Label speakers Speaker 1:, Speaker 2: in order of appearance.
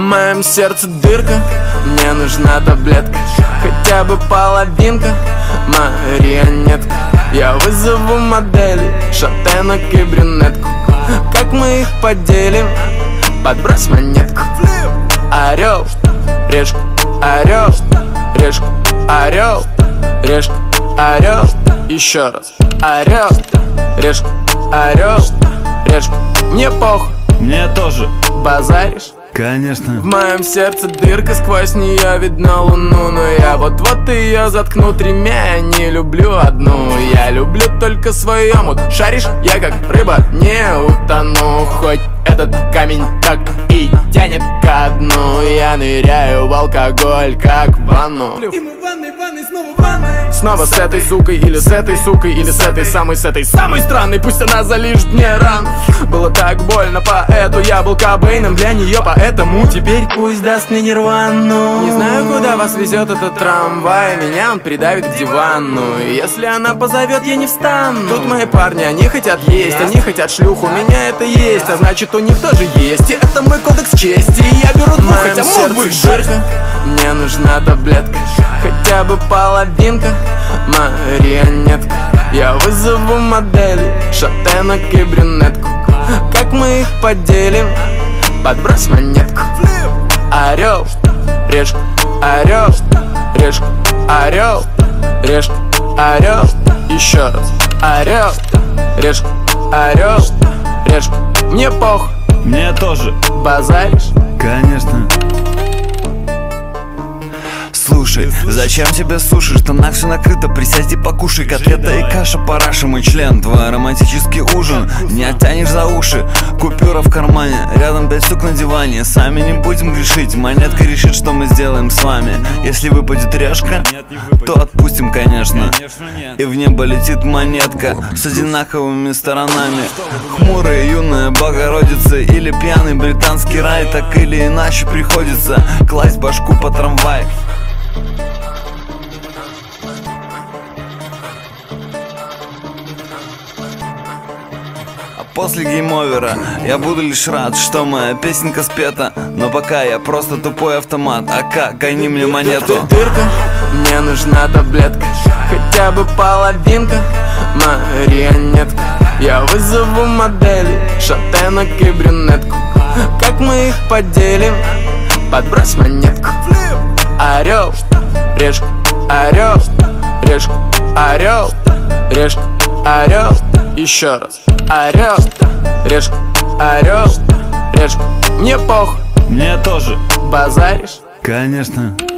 Speaker 1: моем сердце дырка, мне нужна таблетка, хотя бы половинка, марионетка. Я вызову моделей, шатенок и брюнетку. Как мы их поделим? Подбрось монетку. Орел, решка, орел, решка, орел, решка, орел. Еще раз. Орел, решка, орел, решка. Мне похуй.
Speaker 2: Мне тоже.
Speaker 1: Базаришь?
Speaker 2: Конечно.
Speaker 1: В моем сердце дырка, сквозь нее видно луну. Но я вот-вот ее заткну тремя. Я не люблю одну, я люблю только свой омут. Шаришь? Я как рыба не утону. Хоть этот камень так и тянет ко дну. Я ныряю в алкоголь, как в ванну.
Speaker 3: И мы в ванной, снова в ванной.
Speaker 1: Снова с этой сукой, или с этой сукой, или с этой самой странной. Пусть она залижет мне рану. Было так больно, поэту я был Кобейном для нее, поэтому теперь пусть даст мне нирвану. Не знаю, куда вас везет этот трамвай, меня он придавит к дивану. И если она позовет, я не встану. Тут мои парни, они хотят есть, они хотят шлюху, у меня это есть, а значит у них тоже есть. И это мой кодекс чести, и я беру двух, хотя мог бы дырка. Мне нужна таблетка, хотя бы половинка, марионетка. Я вызову моделей, шатенок и брюнетку. Как мы их поделим? Подбрось монетку. Орел, решка, орел, решка, орел, решка, орел. Еще раз. Орел, решка, орел, решка. Мне похуй.
Speaker 2: Мне тоже.
Speaker 1: Базаришь?
Speaker 2: Конечно. Слушай, зачем тебе суши? В штанах все накрыто, присядь и покушай. Котлета и каша, параша, мой член. Твой романтический ужин, не оттянешь за уши. Купюра в кармане, рядом 5 штук на диване. Сами не будем грешить, монетка решит, что мы сделаем с вами. Если выпадет решка, то отпустим, конечно. И в небо летит монетка с одинаковыми сторонами. Хмурая юная Богородица или пьяный британский рай. Так или иначе приходится класть башку по трамвай. После гейм-овера я буду лишь рад, что моя песенка спета. Но пока я просто тупой автомат. АК, гони мне монету.
Speaker 1: Дырка, мне нужна таблетка, хотя бы половинка, марионетка. Я вызову моделей, шатенок и брюнетку. Как мы их поделим? Подбрось монетку. Орел, решка, орел, решка, орел, решка, орел. Еще раз. Орел, решка, орел, решка. Мне похуй.
Speaker 2: Мне тоже.
Speaker 1: Базаришь?
Speaker 2: Конечно.